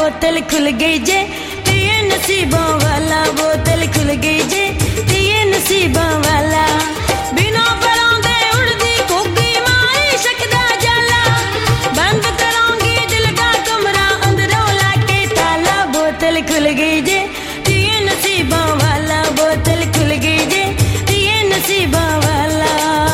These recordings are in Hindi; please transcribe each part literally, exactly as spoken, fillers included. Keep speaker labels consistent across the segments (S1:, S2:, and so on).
S1: बोतल खुल गई जे पिए नसीबों वाला, बोतल खुल गई जे पिए नसीबों वाला। बिना परों दे उड़दी घुग्गी मारी शकदा जाला, बंद करांगी दिल का कमरा अंदरों लाके ताला। बोतल खुल गई जे पिए नसीबों वाला, बोतल खुल गई जे पिए नसीबों वाला।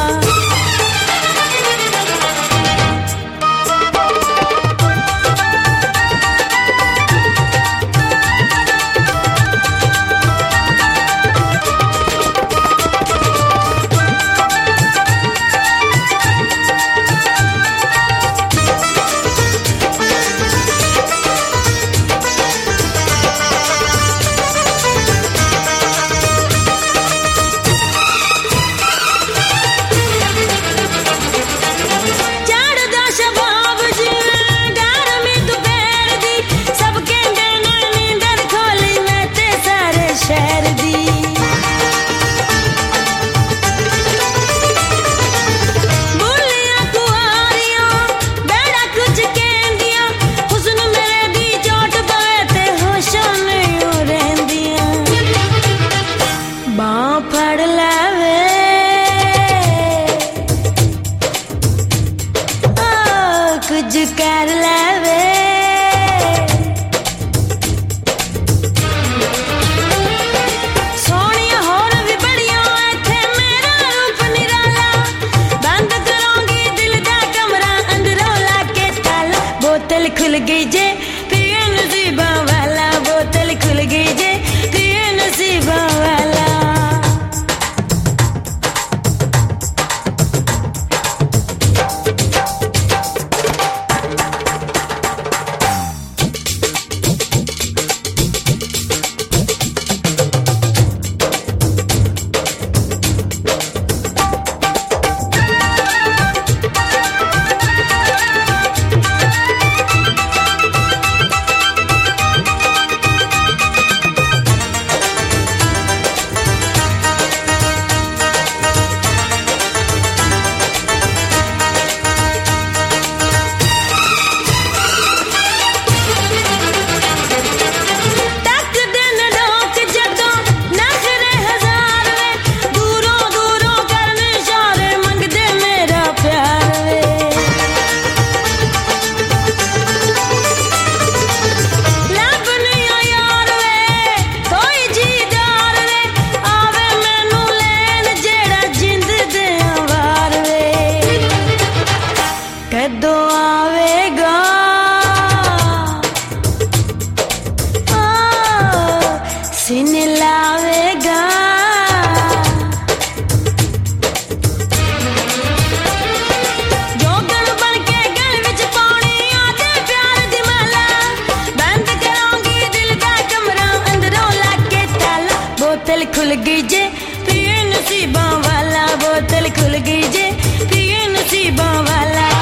S1: कुछ कर लेवे सोनिया होर भी बड़िया इत्थे मेरा रूप निराला, बंद करूंगी दिल दा कमरा अंदरों लाके ताला। बोतल खुल गई जे पिए नसीबा वाला, बोतल खुल गई जे पिए नसीबा वाला। कदों आवेगा सीने लावेगा, जोगन बन के गल विच पानी आदे प्यार दी माला, बंद करांगी दिल दा कमरा अंदरों लाके ताला। बोतल खुल गई जे पिए नसीबों वाला, बोतल खुल गई जे पिए नसीबों वाला।